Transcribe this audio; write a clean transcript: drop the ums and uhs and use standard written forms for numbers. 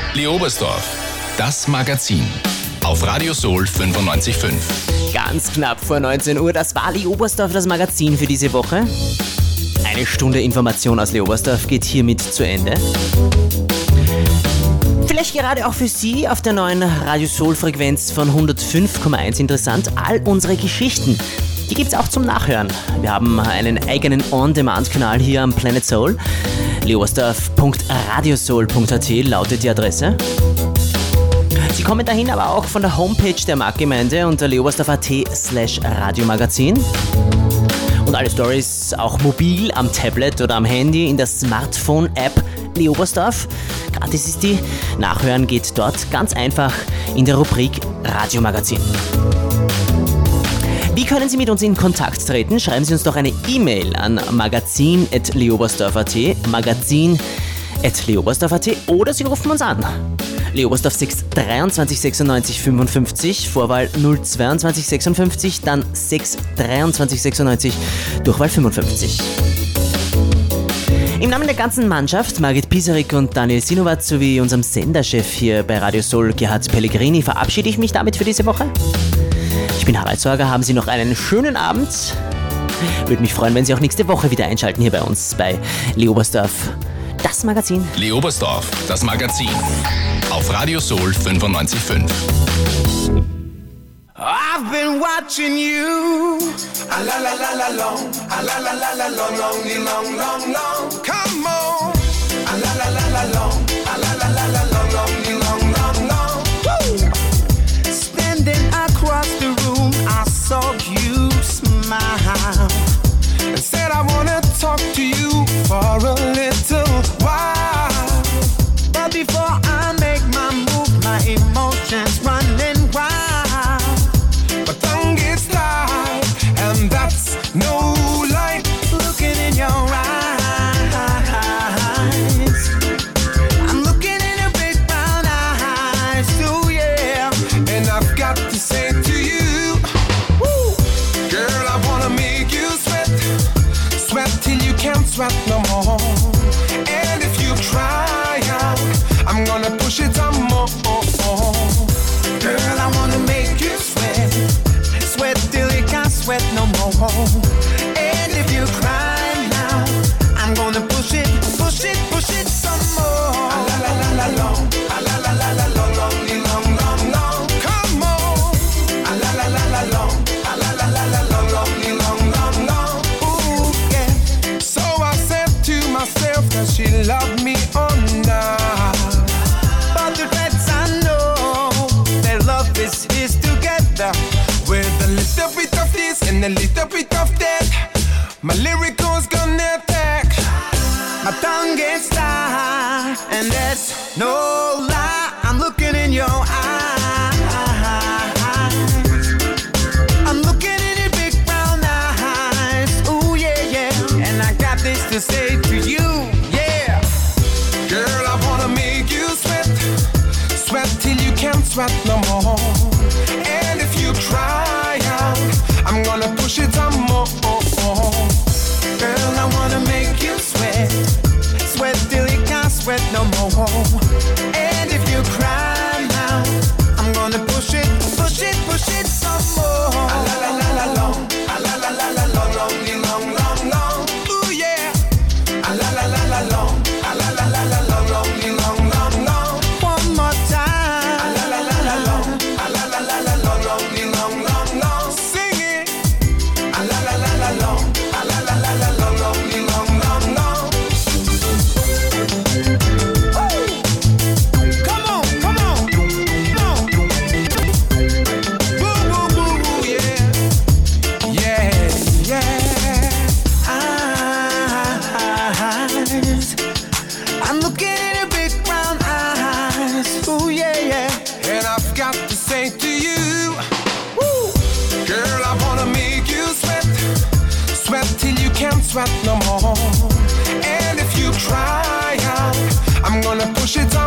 Leo Oberstdorf, das Magazin. Auf Radio Soul 95.5. Ganz knapp vor 19 Uhr, das war Leo Oberstdorf, das Magazin für diese Woche. Eine Stunde Information aus Leo Oberstdorf geht hiermit zu Ende. Vielleicht gerade auch für Sie auf der neuen Radio Soul Frequenz von 105,1 interessant, all unsere Geschichten. Die gibt's auch zum Nachhören. Wir haben einen eigenen On-Demand-Kanal hier am Planet Soul. leobersdorf.radiosoul.at lautet die Adresse. Sie kommen dahin aber auch von der Homepage der Marktgemeinde unter leobersdorf.at/Radiomagazin. Und alle Stories auch mobil, am Tablet oder am Handy in der Smartphone-App Leo Oberstdorf. Gratis ist die. Nachhören geht dort ganz einfach in der Rubrik Radiomagazin. Wie können Sie mit uns in Kontakt treten? Schreiben Sie uns doch eine E-Mail an magazin@leobersdorf.at, magazin@leobersdorf.at oder Sie rufen uns an. Leo Oberstdorf 6 23 96 55, Vorwahl 022 56, dann 6 23 96, Durchwahl 55. Im Namen der ganzen Mannschaft, Margit Pisarik und Daniel Sinowatz sowie unserem Senderchef hier bei Radio Soul, Gerhard Pellegrini, verabschiede ich mich damit für diese Woche. Ich bin Harald Sorger, haben Sie noch einen schönen Abend. Würde mich freuen, wenn Sie auch nächste Woche wieder einschalten hier bei uns bei Leo Oberstdorf, das Magazin. Leo Oberstdorf, das Magazin. Auf Radio Soul 95.5. I've been watching you. A la la la la long. A la la la la long, long, long, long, long. Come on. A la la la la long. A la la la la long, long, long, long, long. Woo! Standing across the room, I saw you smile and said I wanna talk to you for a little while. But before I make my move, my emotions running wild. My tongue gets tied, and that's no light. Looking in your eyes, I'm looking in your big brown eyes, oh yeah. And I've got to say to you, woo, girl, I wanna make you sweat, sweat till you can't sweat no more. And if you try out, I'm gonna push it on more. Girl, I wanna make you sweat, sweat till you can't sweat no more. And if you cry now, I'm gonna push it, push it, push it some more. A la la la la long, a la la la la long, long, long, long, long. Come on. A la la la la long, a la la la la long, long, long, long, long. Ooh yeah. So I said to myself that she loved me or not. But the rest I know, their love is together. With a little bit of this and a little bit of that, my lyrical's gonna attack. My tongue gets tied, and that's no lie. I'm looking in your eyes, I'm looking in your big brown eyes, ooh yeah, yeah. And I got this to say to you, yeah. Girl, I wanna make you sweat, sweat till you can't sweat no more. And if you try out, I'm gonna push it on more. Girl, I wanna make you sweat, sweat till you can't sweat no more. And if you cry now, I'm gonna push it, push it, push it some more. A la la la la long, a la la la la long, long, long, long, long. Ooh yeah. A la la la la long, a la la la la long, long, long, long, long. One more time. A la la la la long, a la la la la long, long, long, long, long. Sing it. A la la la la long, a la la la la long, long, long, long, long. Woo! Come on, come on, come on. Woo, woo, woo, woo, yeah, yeah, yeah. Eyes, I'm looking in your big brown eyes, ooh yeah, yeah. And I've got to say to you, woo, girl, I wanna make you sweat, sweat till you can't sweat no more. And if you try out, I'm gonna push it